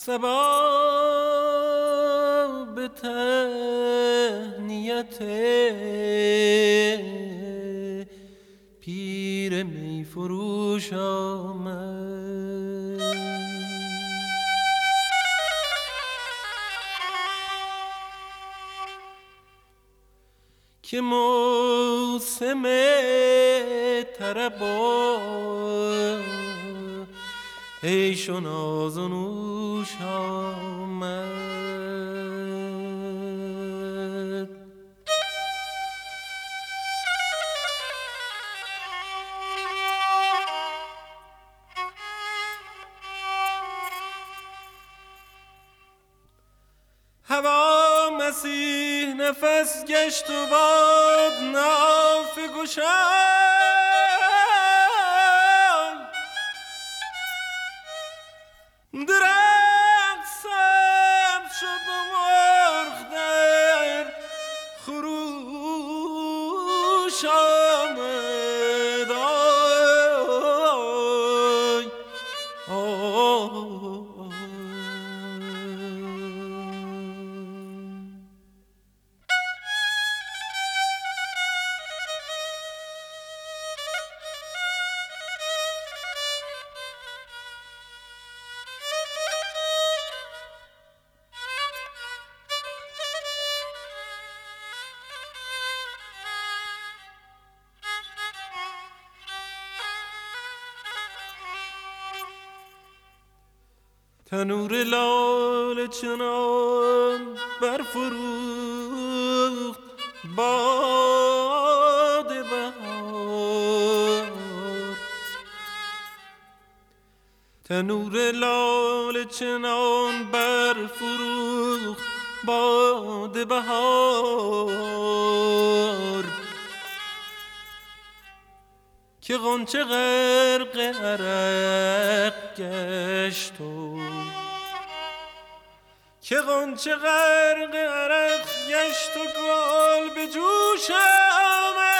صبا به تهنیت پیر می فروش آمد که موسم طرب و عیش و ناز و نوش آمد. هوا مسیح نفس گشت و باد نافه گشای درخت سبز شد و مرغ در خروش آمد. تنور لاله چنان برفروخت باد بهار. تنور لاله چنان برفروخت باد بهار که غنچه غرق عرق گشت و گل به جوش آمد.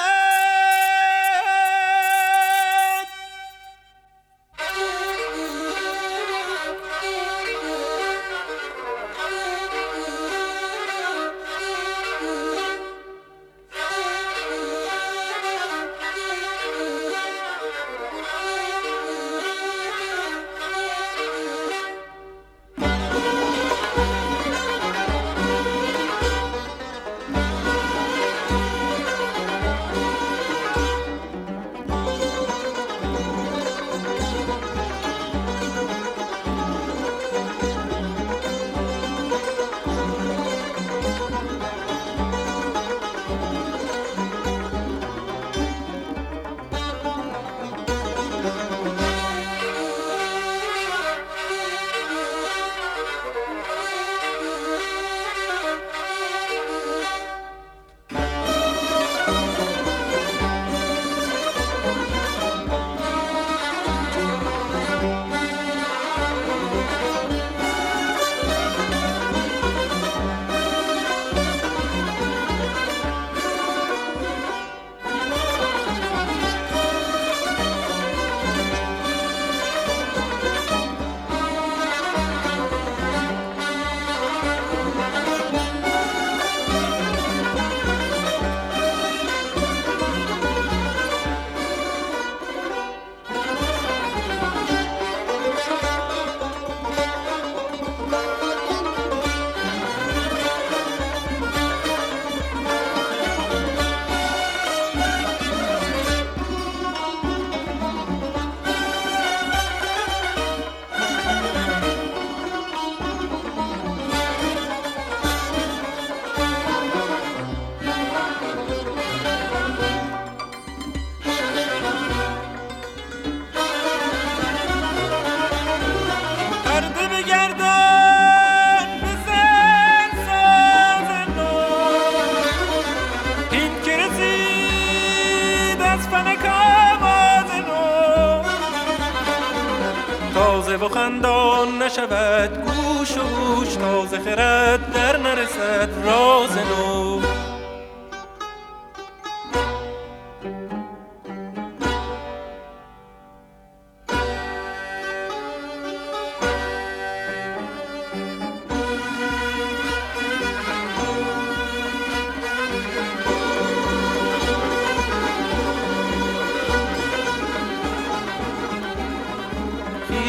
و خندان نشود گوش و گوش تازه خرد در نرسد راز نو.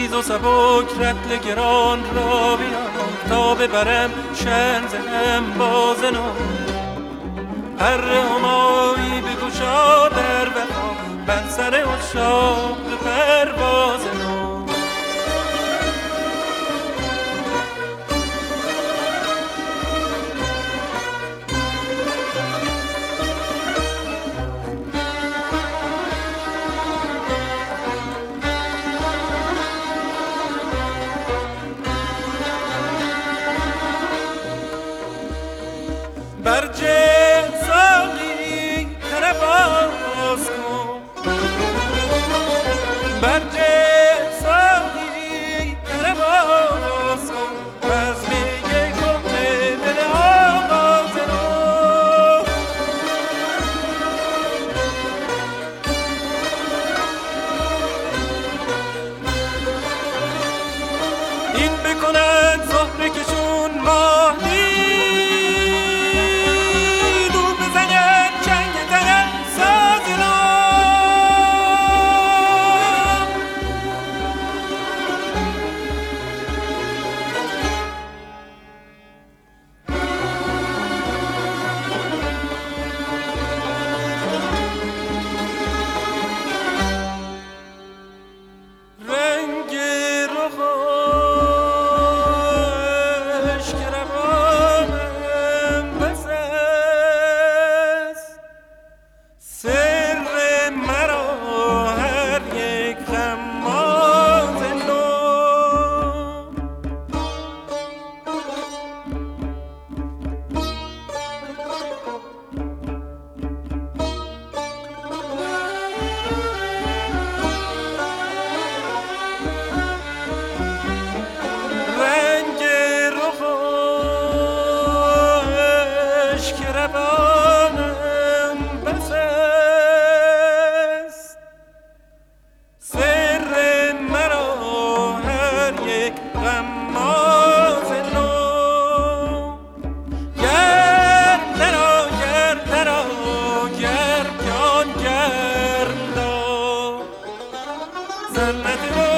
تیز و سبک رتل گران را بیار تا ببرم شنزم باز نو پر همایی بگوشا در وفا بر سر عشاق به پرواز نو برجه ساقی ترباز کن برجه ساقی ترباز کن از میگه کهنه دل آغاز نو این بکند زهره کشون ماهی Let it go.